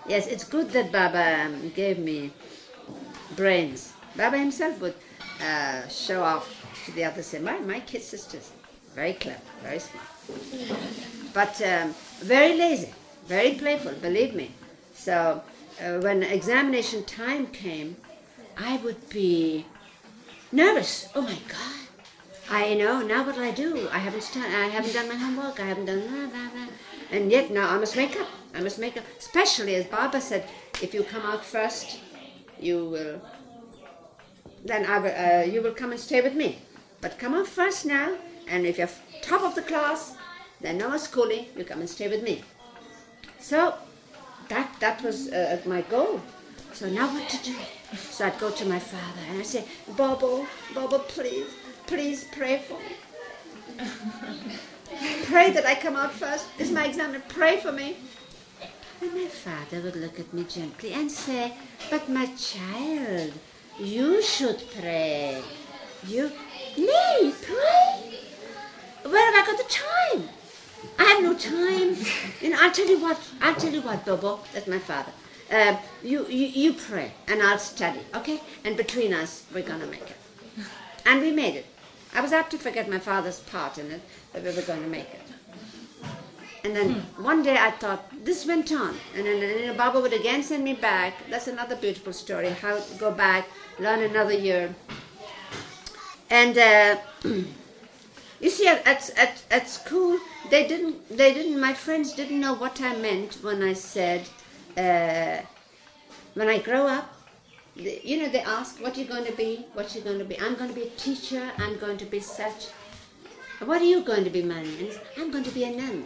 Yes, it's good that Baba gave me brains. Baba himself would show off to the others. Say, my kid sisters, very clever, very smart, but very lazy, very playful. Believe me. So when examination time came, I would be nervous. Oh my God! I know now what will I do? I haven't done my homework. I haven't done that. And yet now I must make up. I must make up. Especially as Baba said, if you come out first, you will. Then you will come and stay with me. But come out first now, and if you're top of the class, then no more schooling. You come and stay with me. So that was my goal. So now what to do? So I'd go to my father and I'd say, Bobo, please pray for me. Pray that I come out first. This is my exam. Pray for me. And my father would look at me gently and say, but my child, you should pray. Me, pray? Where have I got the time? I have no time. I'll tell you what, Bobo, that's my father. You pray and I'll study, okay? And between us, we're going to make it. And we made it. I was apt to forget my father's part in it, but we were going to make it. And then one day I thought, this went on. And then Baba would again send me back. That's another beautiful story, how to go back, learn another year. And you see, at school, my friends didn't know what I meant when I said, when I grow up, they ask, what are you going to be? What are you going to be? I'm going to be a teacher. I'm going to be such. What are you going to be, Mani? I'm going to be a nun.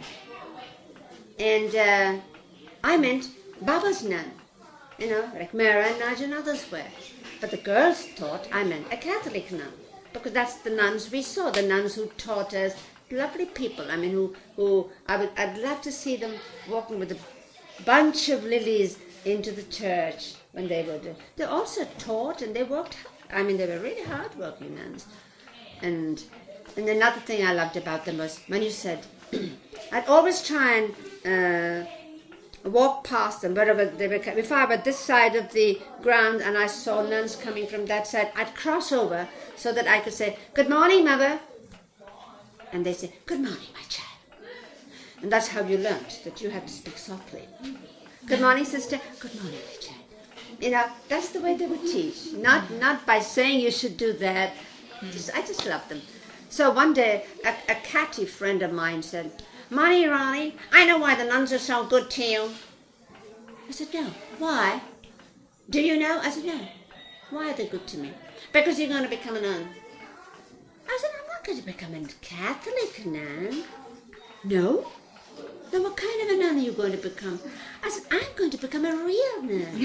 And I meant Baba's nun, like Mera and Naj and others were. But the girls thought I meant a Catholic nun, because that's the nuns we saw, the nuns who taught us, lovely people. I mean, I'd love to see them walking with a bunch of lilies into the church when they were. They also taught and they worked hard. I mean, they were really hard-working nuns. And another thing I loved about them was when you said, I'd always try and walk past them wherever they were. If I were this side of the ground and I saw nuns coming from that side, I'd cross over so that I could say, "Good morning, Mother." And they say, "Good morning, my child." And that's how you learnt that you had to speak softly. "Good morning, sister." "Good morning, my child." That's the way they would teach. Not by saying you should do that. I just loved them. So one day, a catty friend of mine said, "Mani Rani, I know why the nuns are so good to you." I said, "No. Why?" "Do you know?" I said, "No. Why are they good to me?" "Because you're going to become a nun." I said, "I'm not going to become a Catholic nun." "No? Then what kind of a nun are you going to become?" I said, "I'm going to become a real nun."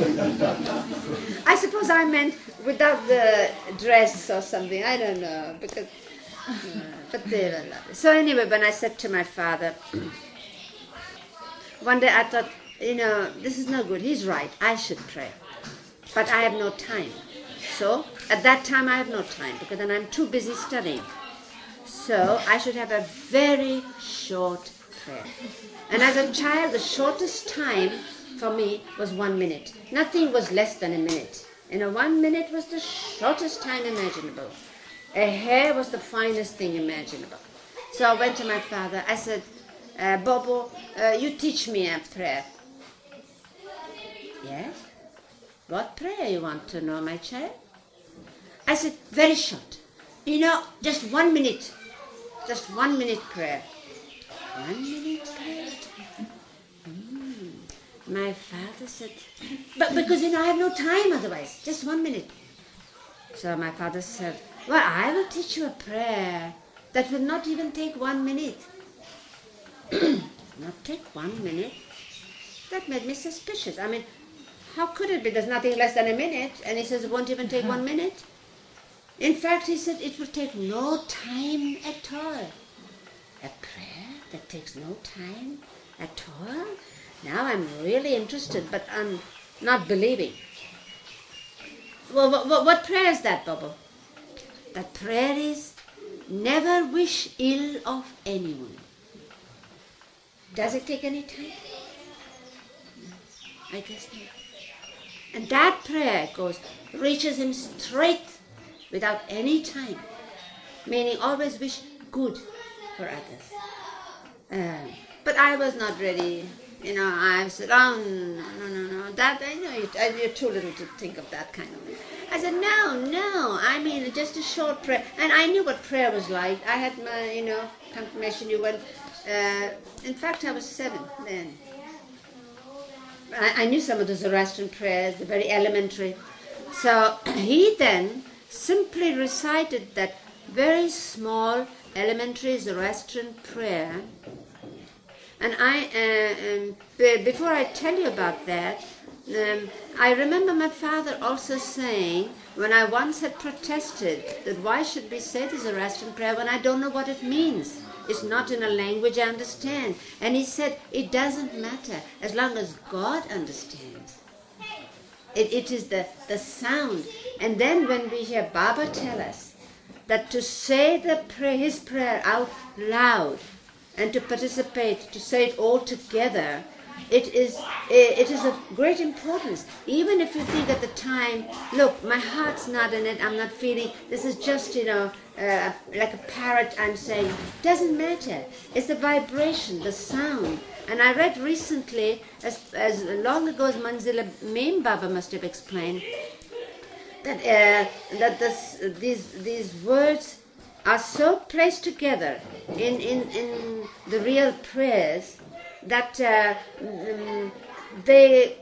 I suppose I meant without the dress or something. I don't know. Because, but they were lovely. So anyway, when I said to my father, one day I thought, this is no good. He's right. I should pray. But I have no time. So at that time I have no time because then I'm too busy studying. So I should have a very short prayer. And as a child, the shortest time for me was 1 minute. Nothing was less than a minute. 1 minute was the shortest time imaginable. A hair was the finest thing imaginable. So I went to my father. I said, "Bobo, you teach me a prayer." "Yes? What prayer you want to know, my child?" I said, "Very short. Just 1 minute. Just 1 minute prayer." 1 minute prayer? My father said, "But because I have no time otherwise. Just 1 minute." So my father said, "Well, I will teach you a prayer that will not even take 1 minute." Not take 1 minute? That made me suspicious. I mean, how could it be? There's nothing less than a minute. And he says it won't even take 1 minute. In fact, he said it will take no time at all. A prayer that takes no time at all? Now I'm really interested, but I'm not believing. Well, what prayer is that, Bobo? That prayer is, never wish ill of anyone. Does it take any time? I just know. And that prayer reaches him straight without any time, meaning always wish good for others. But I was not ready. I said, oh, no, that, you're too little to think of that kind of thing. I said, no, I mean, just a short prayer. And I knew what prayer was like. I had my, confirmation. In fact, I was 7 then. I knew some of the Zoroastrian prayers, the very elementary. So he then simply recited that very small elementary Zoroastrian prayer. And before I tell you about that, I remember my father also saying, when I once had protested that why should we say the Zoroastrian prayer when I don't know what it means? It's not in a language I understand. And he said, it doesn't matter as long as God understands. It is the sound. And then when we hear Baba tell us that to say his prayer out loud and to participate, to say it all together, it is of great importance. Even if you think at the time, look, my heart's not in it, I'm not feeling, this is just, like a parrot I'm saying. Doesn't matter. It's the vibration, the sound. And I read recently, as long ago as Manzila Mem Baba must have explained, that these words are so placed together in the real prayers that they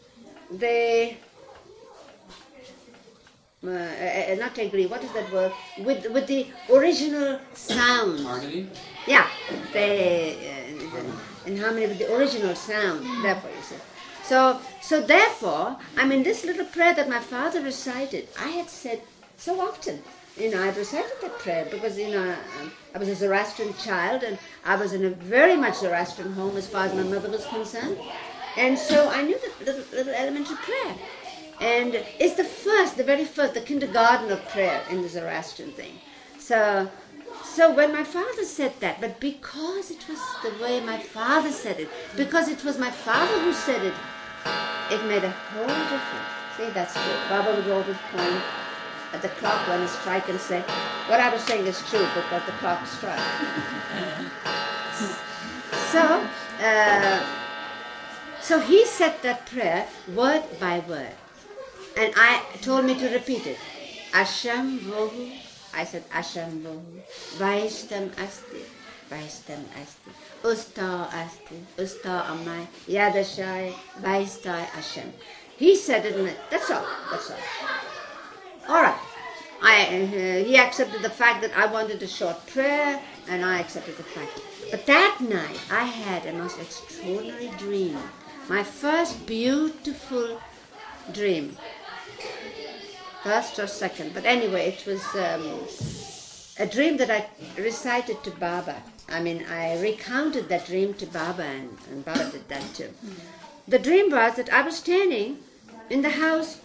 not agree. What is that word? With the original sound. Harmony. Yeah, they in harmony with the original sound. Therefore, you see. So therefore, I mean, this little prayer that my father recited, I had said so often. I'd recited that prayer because, I was a Zoroastrian child and I was in a very much Zoroastrian home as far as my mother was concerned. And so I knew the little elementary prayer. And it's the very first, the kindergarten of prayer in the Zoroastrian thing. So when my father said that, but because it was the way my father said it, because it was my father who said it, it made a whole difference. See, that's true. Baba would always point at the clock when it strike and say, what I was saying is true because the clock struck. So he said that prayer word by word. And I told me to repeat it. Asham vohu. I said Asham vohu. Vaishtam asti. Vaishtam asti. Usta asti. Usta amai. Yadashai. Vaishtai Asham. He said it, and that's all. All right. He accepted the fact that I wanted a short prayer, and I accepted the fact. But that night, I had a most extraordinary dream. My first beautiful dream. First or second. But anyway, it was a dream that I recited to Baba. I mean, I recounted that dream to Baba, and Baba did that too. The dream was that I was standing in the house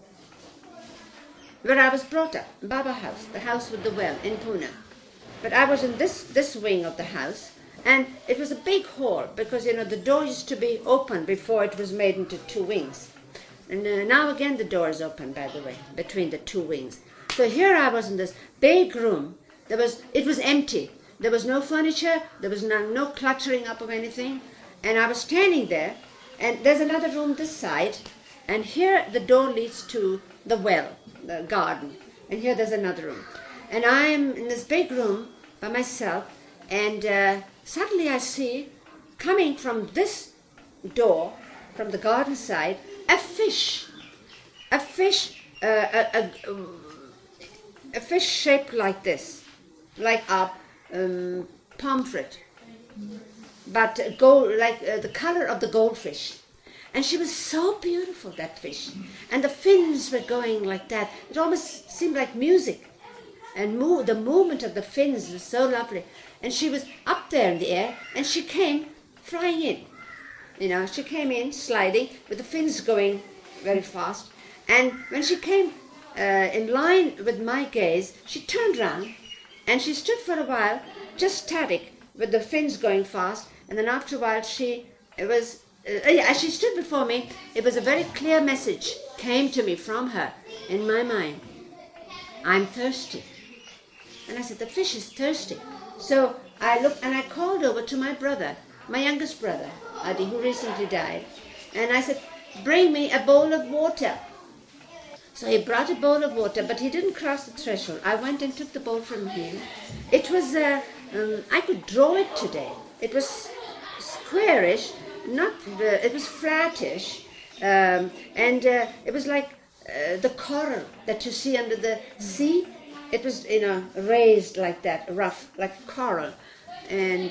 where I was brought up, Baba house, the house with the well in Pune. But I was in this wing of the house, and it was a big hall because, the door used to be open before it was made into 2 wings. And now again the door is open, by the way, between the 2 wings. So here I was in this big room. It was empty. There was no furniture. There was no cluttering up of anything. And I was standing there, and there's another room this side, and here the door leads to the well, the garden. And here there's another room. And I'm in this big room by myself, and suddenly I see, coming from this door, from the garden side, a fish shaped like this, like a pomfret, but gold, like the color of the goldfish. And she was so beautiful, that fish. And the fins were going like that. It almost seemed like music. And the movement of the fins was so lovely. And she was up there in the air, and she came flying in. She came in sliding with the fins going very fast. And when she came in line with my gaze, she turned round and she stood for a while just static with the fins going fast. And then after a while she was as she stood before me, it was a very clear message came to me from her in my mind. I'm thirsty. And I said, the fish is thirsty. So I looked and I called over to my brother, my youngest brother, Adi, who recently died. And I said, bring me a bowl of water. So he brought a bowl of water, but he didn't cross the threshold. I went and took the bowl from him. It was, I could draw it today. It was squarish, it was flattish, and it was like the coral that you see under the sea. It was, raised like that, rough, like coral, and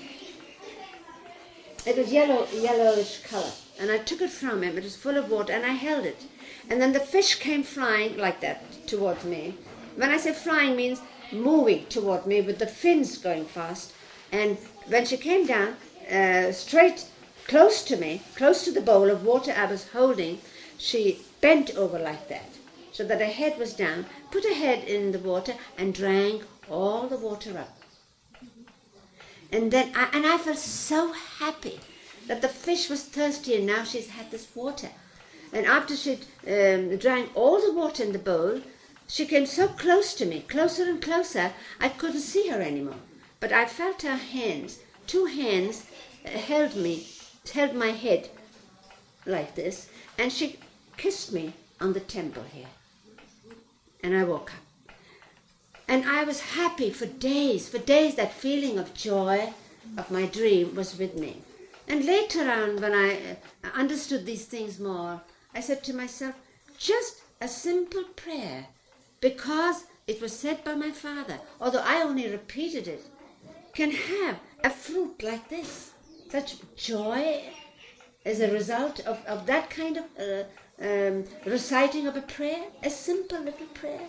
it was yellowish color. And I took it from him. It was full of water, and I held it. And then the fish came flying like that towards me. When I say flying, means moving toward me with the fins going fast. And when she came down, straight close to me, close to the bowl of water I was holding, she bent over like that, so that her head was down, put her head in the water, and drank all the water up. And then, I felt so happy that the fish was thirsty, and now she's had this water. And after she drank all the water in the bowl, she came so close to me, closer and closer, I couldn't see her anymore. But I felt her hands, 2 hands held my head like this, and she kissed me on the temple here. And I woke up. And I was happy for days. That feeling of joy of my dream was with me. And later on, when I understood these things more, I said to myself, just a simple prayer, because it was said by my father, although I only repeated it, can have a fruit like this. Such joy as a result of that kind of reciting of a prayer, a simple little prayer.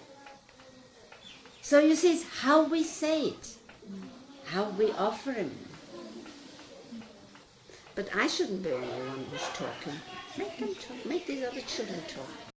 So you see, it's how we say it, how we offer him. But I shouldn't be the one who's talking. Make them talk. Make these other children talk.